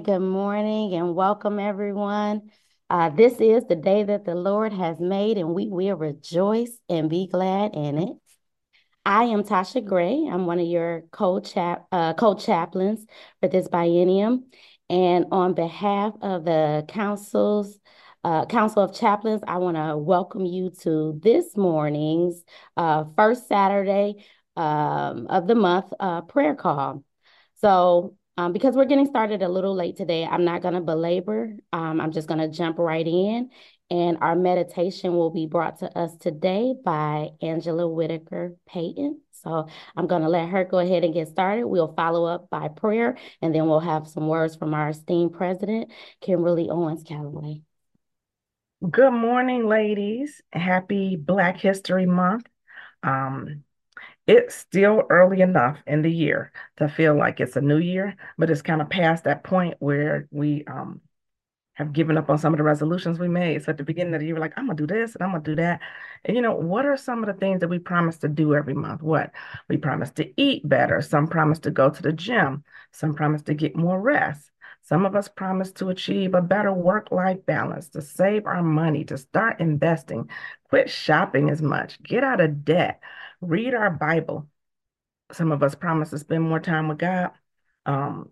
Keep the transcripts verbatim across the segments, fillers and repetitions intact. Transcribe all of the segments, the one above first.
good morning, and welcome everyone. Uh, this is the day that the Lord has made, and we will rejoice and be glad in it. I am Tasha Gray. I'm one of your co-chap uh, co-chaplains for this biennium, and on behalf of the councils, uh, Council of Chaplains, I want to welcome you to this morning's uh, first Saturday um, of the month uh, prayer call. So, um, because we're getting started a little late today, I'm not going to belabor. Um, I'm just going to jump right in. And our meditation will be brought to us today by Angela Whitaker Payton. So I'm going to let her go ahead and get started. We'll follow up by prayer, and then we'll have some words from our esteemed president, Kimberly Owens Calloway. Good morning, ladies. Happy Black History Month. Um, it's still early enough in the year to feel like it's a new year, but it's kind of past that point where we um, have given up on some of the resolutions we made. So at the beginning of the year, we're like, I'm gonna do this and I'm gonna do that. And you know, what are some of the things that we promise to do every month? What? We promise to eat better. Some promise to go to the gym. Some promise to get more rest. Some of us promise to achieve a better work-life balance, to save our money, to start investing, quit shopping as much, get out of debt, read our Bible. Some of us promise to spend more time with God. Um,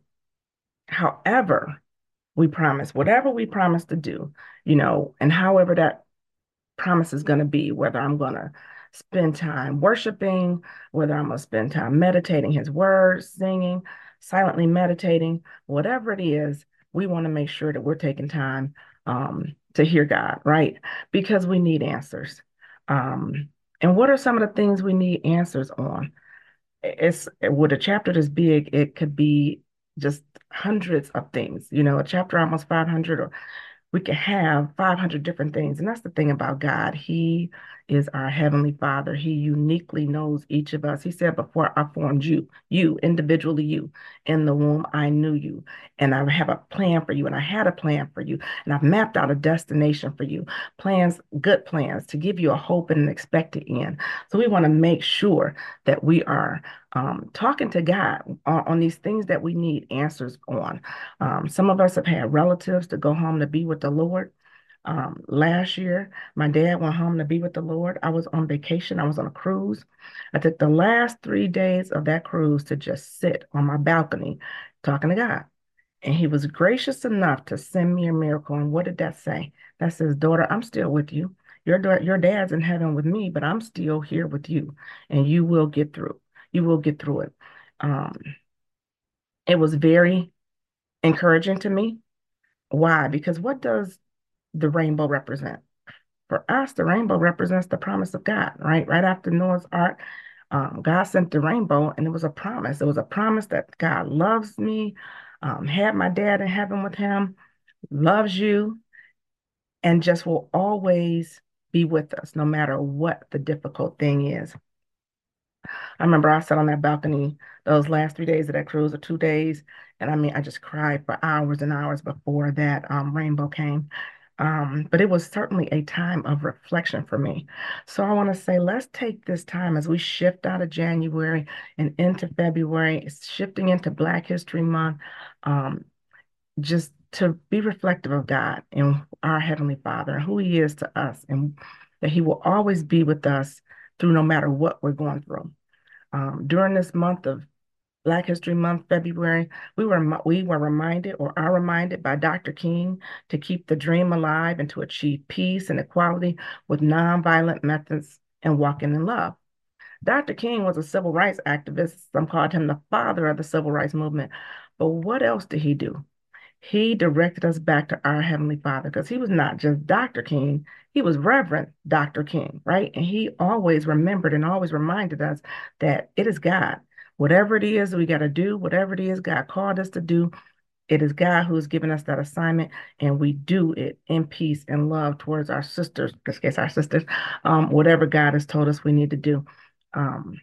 however, we promise, whatever we promise to do, you know, and however that promise is going to be, whether I'm going to spend time worshiping, whether I'm going to spend time meditating his words, singing, silently meditating, whatever it is, we want to make sure that we're taking time um, to hear God, right? Because we need answers. Um, and what are some of the things we need answers on? It's with a chapter this big, it could be just hundreds of things. You know, a chapter almost five hundred, or we can have five hundred different things. And that's the thing about God. He is our Heavenly Father. He uniquely knows each of us. He said, before I formed you, you, individually, you, in the womb, I knew you. And I have a plan for you. And I had a plan for you. And I've mapped out a destination for you. Plans, good plans to give you a hope and an expected end. So we want to make sure that we are um, talking to God on, on these things that we need answers on. Um, some of us have had relatives to go home to be with the Lord. Um, last year, my dad went home to be with the Lord. I was on vacation. I was on a cruise. I took the last three days of that cruise to just sit on my balcony talking to God. And he was gracious enough to send me a miracle. And what did that say? That says, daughter, I'm still with you. Your, da- your dad's in heaven with me, but I'm still here with you. And you will get through. You will get through it. Um, it was very encouraging to me. Why? Because what does the rainbow represent? For us, the rainbow represents the promise of God, right? Right after Noah's Ark, um, God sent the rainbow, and it was a promise. It was a promise that God loves me, um, had my dad in heaven with him, loves you, and just will always be with us, no matter what the difficult thing is. I remember I sat on that balcony those last three days of that cruise, or two days, and I mean, I just cried for hours and hours before that um, rainbow came. Um, but it was certainly a time of reflection for me. So I want to say, let's take this time as we shift out of January and into February, it's shifting into Black History Month, um, just to be reflective of God and our Heavenly Father and who He is to us, and that He will always be with us through no matter what we're going through. Um, during this month of Black History Month, February, we were we were reminded, or are reminded, by Doctor King to keep the dream alive and to achieve peace and equality with nonviolent methods and walking in love. Doctor King was a civil rights activist. Some called him the father of the civil rights movement. But what else did he do? He directed us back to our Heavenly Father, because he was not just Doctor King, he was Reverend Doctor King, right? And he always remembered and always reminded us that it is God. Whatever it is we got to do, whatever it is God called us to do, it is God who's given us that assignment, and we do it in peace and love towards our sisters, in this case, our sisters, um, whatever God has told us we need to do. Um,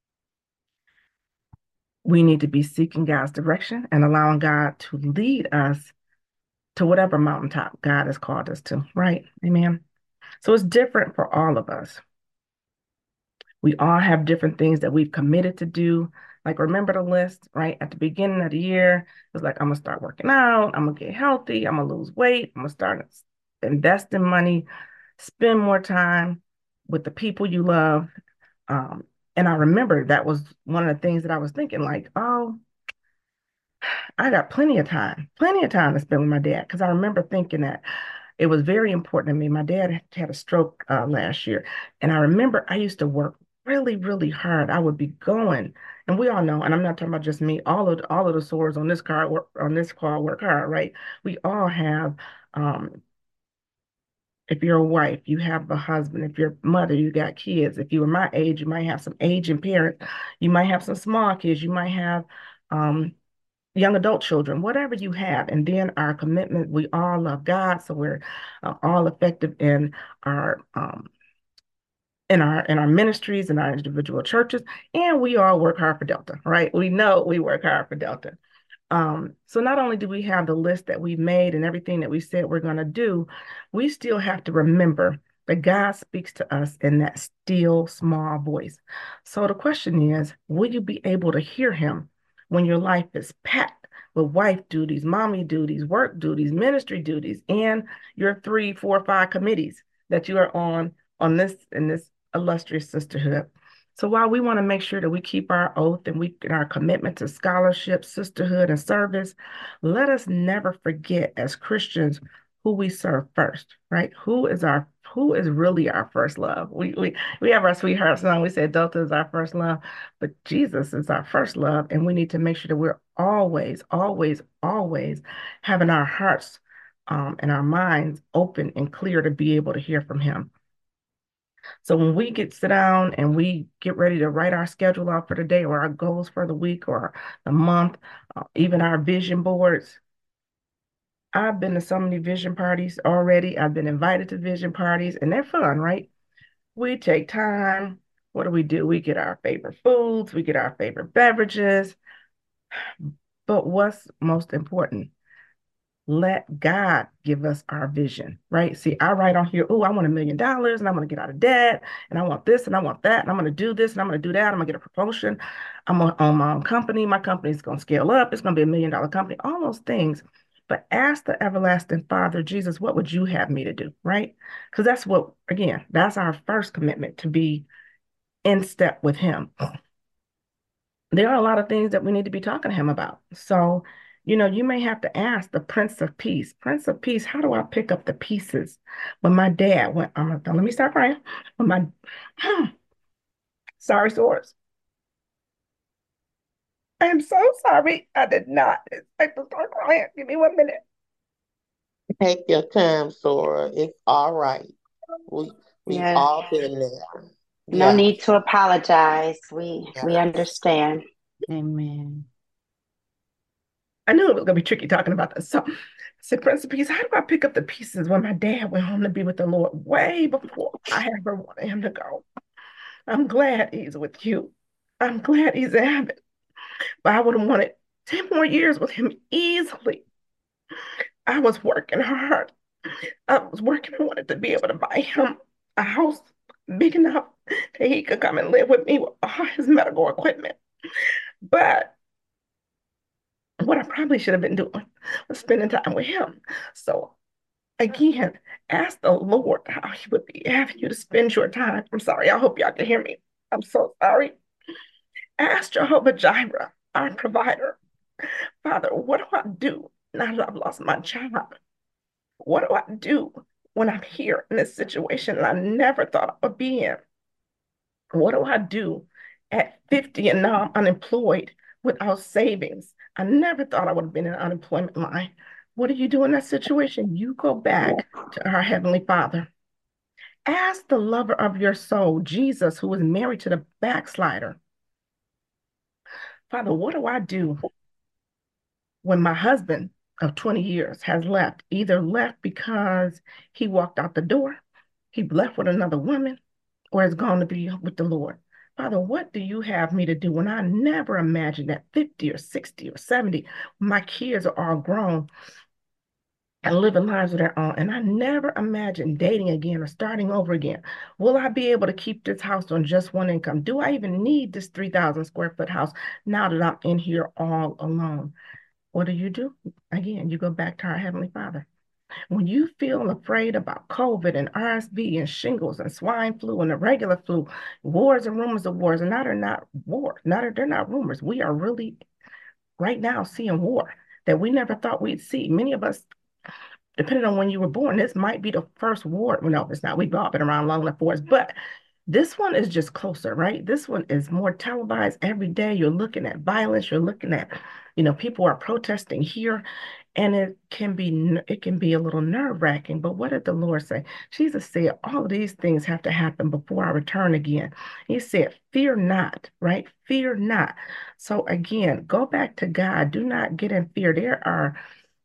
we need to be seeking God's direction and allowing God to lead us to whatever mountaintop God has called us to, right? Amen. So it's different for all of us. We all have different things that we've committed to do, Like, remember the list, right? At the beginning of the year, it was like, I'm gonna start working out, I'm gonna get healthy, I'm gonna lose weight, I'm gonna start investing money, spend more time with the people you love. Um, and I remember that was one of the things that I was thinking, like, oh, I got plenty of time, plenty of time to spend with my dad. Because I remember thinking that it was very important to me. My dad had a stroke uh, last year, and I remember I used to work really, really hard. I would be going, and we all know, and I'm not talking about just me. All of all of the swords on this car work on this call work hard, right? We all have. Um, if you're a wife, you have a husband. If you're a mother, you got kids. If you were my age, you might have some aging parents. You might have some small kids. You might have um, young adult children, whatever you have. And then our commitment, we all love God, so we're uh, all effective in our um, in our in our ministries and our individual churches, and we all work hard for Delta, right? We know we work hard for Delta. Um, so not only do we have the list that we've made and everything that we said we're going to do, we still have to remember that God speaks to us in that still small voice. So the question is, will you be able to hear him when your life is packed with wife duties, mommy duties, work duties, ministry duties, and your three, four, five committees that you are on on this in this illustrious sisterhood? So while we want to make sure that we keep our oath and we and our commitment to scholarship, sisterhood, and service, let us never forget as Christians who we serve first, right? Who is our who is really our first love? We we we have our sweetheart song. We say Delta is our first love, but Jesus is our first love, and we need to make sure that we're always, always, always having our hearts um, and our minds open and clear to be able to hear from Him. So when we get sit down and we get ready to write our schedule out for the day or our goals for the week or the month, uh, even our vision boards, I've been to so many vision parties already. I've been invited to vision parties and they're fun, right? We take time. What do we do? We get our favorite foods, we get our favorite beverages. But what's most important? Let God give us our vision, right? See, I write on here, oh, I want a million dollars and I want to get out of debt and I want this and I want that and I'm going to do this and I'm going to do that. I'm going to get a promotion. I'm going to own my own company. My company is going to scale up. It's going to be a million dollar company, all those things. But ask the everlasting Father, Jesus, what would you have me to do, right? Because that's what, again, that's our first commitment to be in step with Him. There are a lot of things that we need to be talking to him about. So, you know, you may have to ask the Prince of Peace, Prince of Peace, how do I pick up the pieces when my dad went, I'm um, let me start crying. When my, sorry, Source. I am so sorry. I did not expect to start crying. Give me one minute. Take your time, Sora. It's all right. We we've Yeah, all been there. no Yeah, need to apologize. We we yeah. understand. Amen. I knew it was going to be tricky talking about this. So I said, Prince of Peace, how do I pick up the pieces when my dad went home to be with the Lord way before I ever wanted him to go? I'm glad he's with you. I'm glad he's in heaven. But I would have wanted ten more years with him easily. I was working hard. I was working. I wanted to be able to buy him a house big enough that he could come and live with me with all his medical equipment. But what I probably should have been doing was spending time with him. So again, ask the Lord how he would be having you to spend your time. I'm sorry. I hope y'all can hear me. I'm so sorry. Ask Jehovah Jireh, our provider. Father, what do I do now that I've lost my job? What do I do when I'm here in this situation that I never thought I would be in? What do I do at fifty and now I'm unemployed without savings? I never thought I would have been in an unemployment line. What do you do in that situation? You go back to our Heavenly Father. Ask the lover of your soul, Jesus, who is married to the backslider. Father, what do I do when my husband of twenty years has left, either left because he walked out the door, he left with another woman, or has gone to be with the Lord? Father, what do you have me to do when I never imagined at fifty or sixty or seventy, when my kids are all grown, and living lives of their own. And I never imagined dating again or starting over again. Will I be able to keep this house on just one income? Do I even need this three thousand square foot house now that I'm in here all alone? What do you do? Again, you go back to our Heavenly Father. When you feel afraid about COVID and R S V and shingles and swine flu and the regular flu, wars and rumors of wars, and now they're not wars, now they're not rumors. We are really right now seeing war that we never thought we'd see. Many of us, depending on when you were born, this might be the first war. Well, no, it's not. We've all been around long enough for us, but this one is just closer, right? This one is more televised every day. You're looking at violence. You're looking at, you know, people are protesting here, and it can be it can be a little nerve-wracking. But what did the Lord say? Jesus said, all of these things have to happen before I return again. He said, fear not, right? Fear not. So again, go back to God. Do not get in fear. There are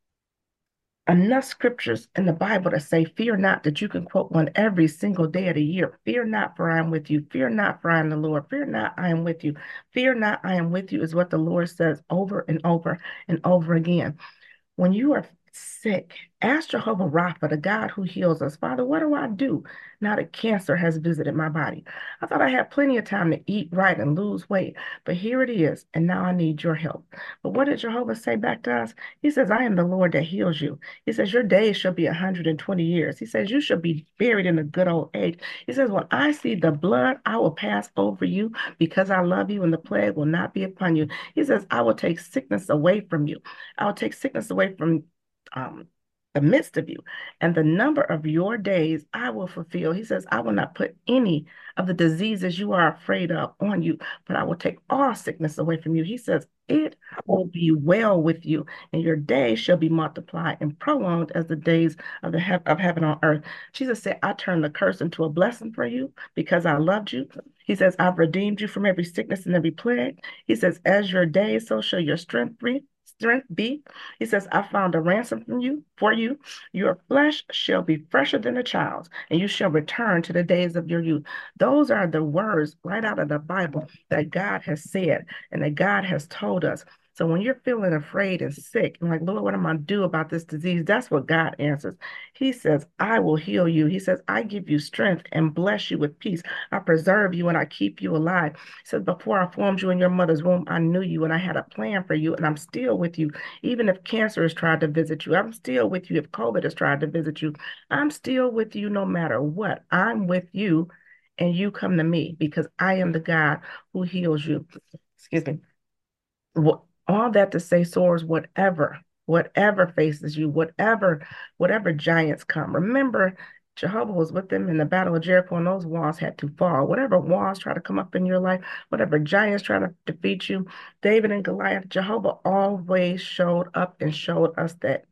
enough scriptures in the Bible to say, fear not, that you can quote one every single day of the year. Fear not, for I am with you. Fear not, for I am the Lord. Fear not, I am with you. Fear not, I am with you is what the Lord says over and over and over again. When you are sick, ask Jehovah Rapha, the God who heals us. Father, what do I do now that cancer has visited my body? I thought I had plenty of time to eat right and lose weight, but here it is, and now I need your help. But what did Jehovah say back to us? He says, I am the Lord that heals you. He says, your days shall be one hundred twenty years. He says, you shall be buried in a good old age. He says, when I see the blood, I will pass over you because I love you, and the plague will not be upon you. He says, I will take sickness away from you. I will take sickness away from um, the midst of you, and the number of your days I will fulfill. He says, I will not put any of the diseases you are afraid of on you, but I will take all sickness away from you. He says, it will be well with you, and your days shall be multiplied and prolonged as the days of the he of heaven on earth. Jesus said, I turned the curse into a blessing for you because I loved you. He says, I've redeemed you from every sickness and every plague. He says, as your days, so shall your strength be. Strength be. He says, I found a ransom from you for you. Your flesh shall be fresher than a child's, and you shall return to the days of your youth. Those are the words right out of the Bible that God has said and that God has told us. So when you're feeling afraid and sick, and like, Lord, what am I to do about this disease? That's what God answers. He says, I will heal you. He says, I give you strength and bless you with peace. I preserve you and I keep you alive. He says, before I formed you in your mother's womb, I knew you and I had a plan for you, and I'm still with you. Even if cancer has tried to visit you, I'm still with you. If COVID has tried to visit you, I'm still with you no matter what. I'm with you, and you come to me because I am the God who heals you. Excuse me. What, all that to say, Soars, whatever, whatever faces you, whatever, whatever giants come. Remember, Jehovah was with them in the battle of Jericho, and those walls had to fall. Whatever walls try to come up in your life, whatever giants try to defeat you, David and Goliath, Jehovah always showed up and showed us that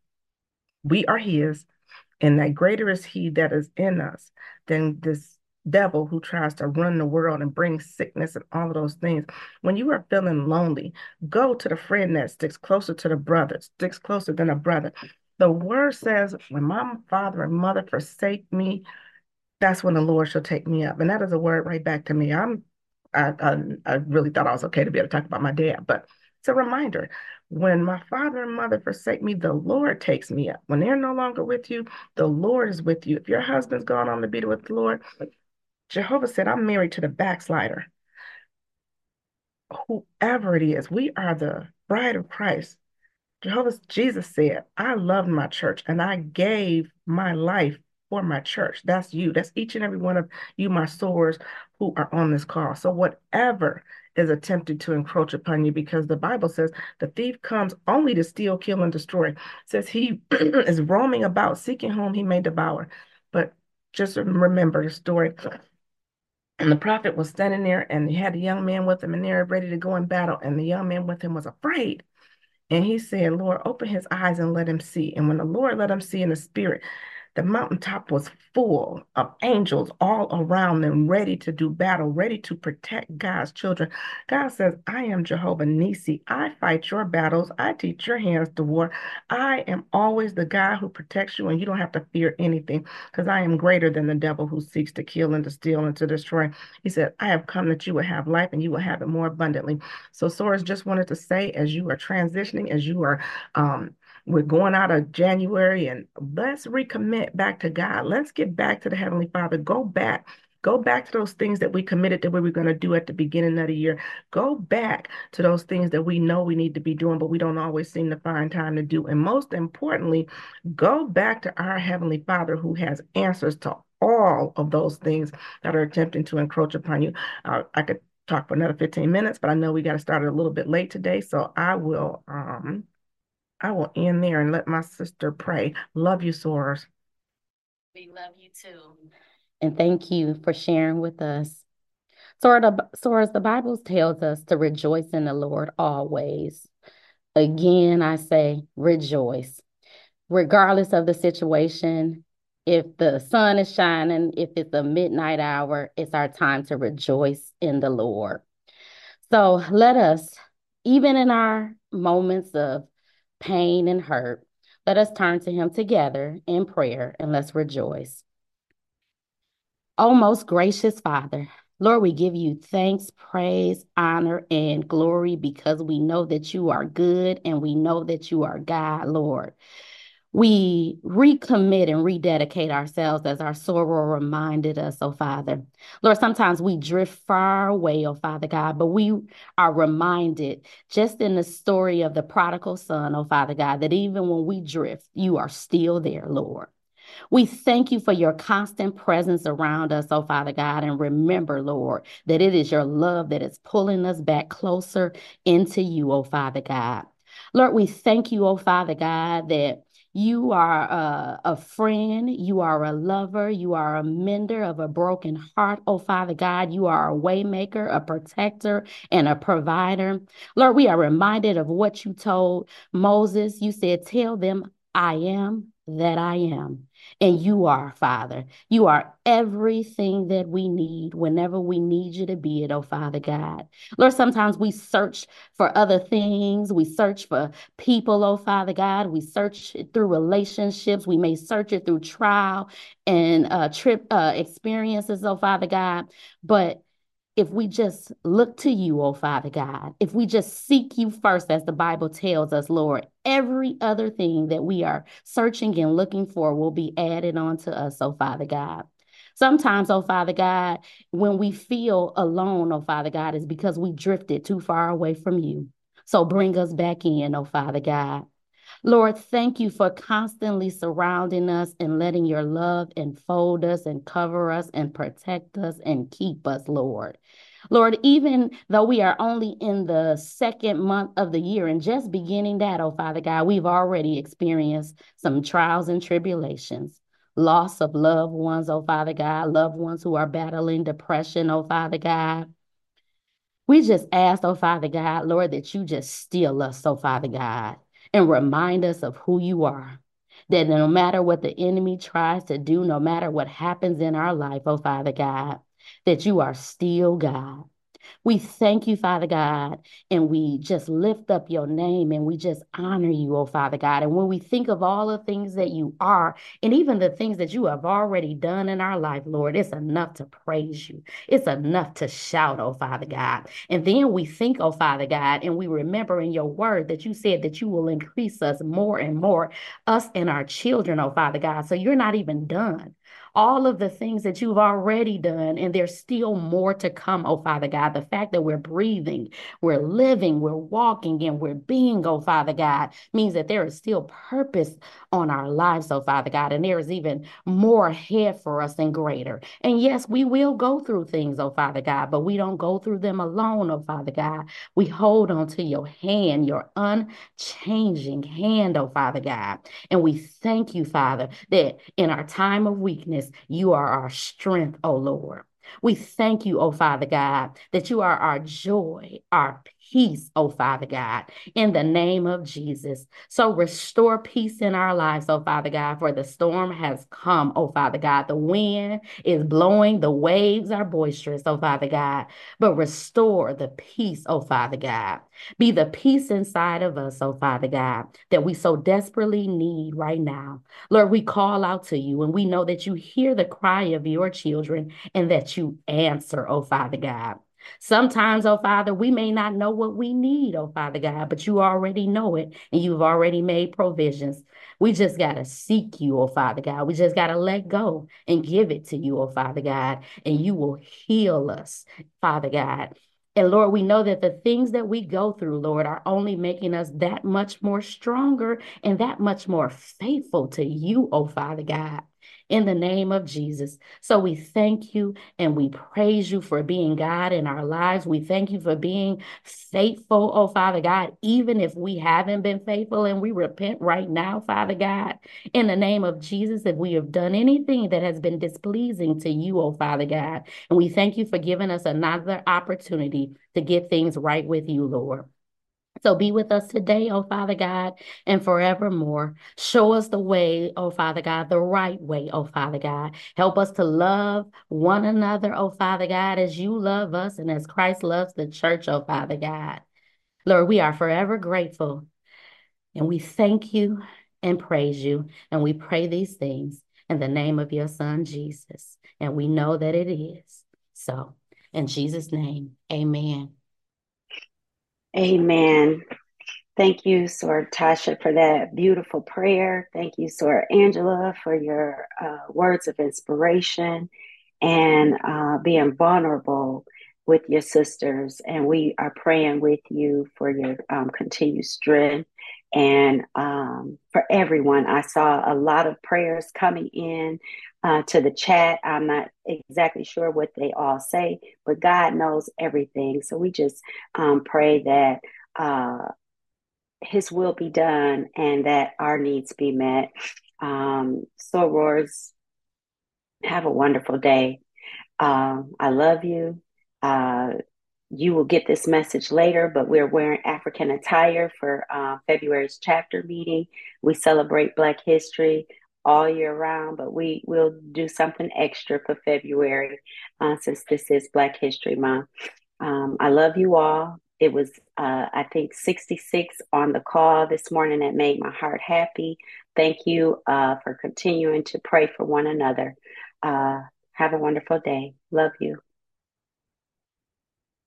we are his, and that greater is he that is in us than this devil who tries to run the world and bring sickness and all of those things. When you are feeling lonely, go to the friend that sticks closer to the brother, sticks closer than a brother. The word says, when my father and mother forsake me, that's when the Lord shall take me up. And that is a word right back to me. I'm I, I, I really thought I was okay to be able to talk about my dad, but it's a reminder. When my father and mother forsake me, the Lord takes me up. When they're no longer with you, the Lord is with you. If your husband's gone on to be with the Lord, Jehovah said, I'm married to the backslider. Whoever it is, we are the bride of Christ. Jehovah, Jesus said, I loved my church and I gave my life for my church. That's you. That's each and every one of you, my swords, who are on this call. So whatever is attempted to encroach upon you, because the Bible says the thief comes only to steal, kill, and destroy. It says he is roaming about, seeking whom he may devour. But just remember the story. And the prophet was standing there, and he had a young man with him, and they're ready to go in battle. And the young man with him was afraid. And he said, Lord, open his eyes and let him see. And when the Lord let him see in the spirit, the mountaintop was full of angels all around them, ready to do battle, ready to protect God's children. God says, I am Jehovah Nisi. I fight your battles. I teach your hands to war. I am always the God who protects you, and you don't have to fear anything, because I am greater than the devil who seeks to kill and to steal and to destroy. He said, I have come that you will have life and you will have it more abundantly. So Soros just wanted to say, as you are transitioning, as you are um, We're going out of January and let's recommit back to God. Let's get back to the Heavenly Father. Go back. Go back to those things that we committed that we were going to do at the beginning of the year. Go back to those things that we know we need to be doing, but we don't always seem to find time to do. And most importantly, go back to our Heavenly Father who has answers to all of those things that are attempting to encroach upon you. Uh, I could talk for another fifteen minutes, but I know we got to start a little bit late today. So I will um I will end there and let my sister pray. Love you, Soars. We love you too. And thank you for sharing with us. So, the, so as the Bible tells us to rejoice in the Lord always. Again, I say rejoice. Regardless of the situation, if the sun is shining, if it's a midnight hour, it's our time to rejoice in the Lord. So let us, even in our moments of pain and hurt, let us turn to him together in prayer and let's rejoice. Oh, most gracious Father, Lord, we give you thanks, praise, honor, and glory because we know that you are good and we know that you are God, Lord. We recommit and rededicate ourselves as our sorrow reminded us, oh Father. Lord, sometimes we drift far away, oh Father God, but we are reminded just in the story of the prodigal son, oh Father God, that even when we drift, you are still there, Lord. We thank you for your constant presence around us, oh Father God, and remember, Lord, that it is your love that is pulling us back closer into you, oh Father God. Lord, we thank you, oh Father God, that you are a, a friend, you are a lover, you are a mender of a broken heart, oh Father God. You are a waymaker, a protector, and a provider. Lord, we are reminded of what you told Moses. You said, tell them, I am that I am. And you are, Father. You are everything that we need whenever we need you to be it, oh Father God. Lord, sometimes we search for other things. We search for people, oh Father God. We search it through relationships. We may search it through trial and uh, trip uh, experiences, oh Father God. But if we just look to you, oh Father God, if we just seek you first, as the Bible tells us, Lord, every other thing that we are searching and looking for will be added onto us, oh Father God. Sometimes, oh Father God, when we feel alone, oh Father God, is because we drifted too far away from you. So bring us back in, oh Father God. Lord, thank you for constantly surrounding us and letting your love enfold us and cover us and protect us and keep us, Lord. Lord, even though we are only in the second month of the year and just beginning that, oh Father God, we've already experienced some trials and tribulations. Loss of loved ones, oh Father God, loved ones who are battling depression, oh Father God. We just ask, oh Father God, Lord, that you just still us, oh Father God, and remind us of who you are. That no matter what the enemy tries to do, no matter what happens in our life, oh Father God, that you are still God. We thank you, Father God, and we just lift up your name and we just honor you, oh Father God. And when we think of all the things that you are and even the things that you have already done in our life, Lord, it's enough to praise you. It's enough to shout, oh Father God. And then we think, oh Father God, and we remember in your word that you said that you will increase us more and more, us and our children, oh Father God. So you're not even done. All of the things that you've already done, and there's still more to come, oh Father God. The fact that we're breathing, we're living, we're walking, and we're being, oh Father God, means that there is still purpose on our lives, oh Father God, and there is even more ahead for us and greater. And yes, we will go through things, oh Father God, but we don't go through them alone, oh Father God. We hold on to your hand, your unchanging hand, oh Father God. And we thank you, Father, that in our time of weakness, you are our strength, oh Lord. We thank you, oh Father God, that you are our joy, our peace, oh Father God, in the name of Jesus. So restore peace in our lives, oh Father God, for the storm has come, oh Father God. The wind is blowing, the waves are boisterous, oh Father God, but restore the peace, oh Father God. Be the peace inside of us, oh Father God, that we so desperately need right now. Lord, we call out to you and we know that you hear the cry of your children and that you answer, oh Father God. Sometimes, oh Father, we may not know what we need, oh Father God, but you already know it and you've already made provisions. We just got to seek you, oh Father God. We just got to let go and give it to you, oh Father God, and you will heal us, Father God. And Lord, we know that the things that we go through, Lord, are only making us that much more stronger and that much more faithful to you, oh Father God, in the name of Jesus. So we thank you and we praise you for being God in our lives. We thank you for being faithful, oh Father God, even if we haven't been faithful, and we repent right now, Father God, in the name of Jesus, if we have done anything that has been displeasing to you, oh Father God. And we thank you for giving us another opportunity to get things right with you, Lord. So be with us today, oh Father God, and forevermore. Show us the way, oh Father God, the right way, oh Father God. Help us to love one another, oh Father God, as you love us and as Christ loves the church, oh Father God. Lord, we are forever grateful, and we thank you and praise you, and we pray these things in the name of your Son, Jesus. And we know that it is so. In Jesus' name, amen. Amen. Thank you, Sor Tasha, for that beautiful prayer. Thank you, Sor Angela, for your uh, words of inspiration and uh, being vulnerable with your sisters. And we are praying with you for your um, continued strength and um, for everyone. I saw a lot of prayers coming in uh, to the chat. I'm not exactly sure what they all say, but God knows everything. So we just um, pray that uh, His will be done and that our needs be met. Um, sorors, have a wonderful day. Um, I love you. Uh, you will get this message later, but we're wearing African attire for uh, February's chapter meeting. We celebrate Black History all year round, but we will do something extra for February uh, since this is Black History Month. Um, I love you all. It was, uh, I think, sixty-six on the call this morning that made my heart happy. Thank you uh, for continuing to pray for one another. Uh, have a wonderful day. Love you.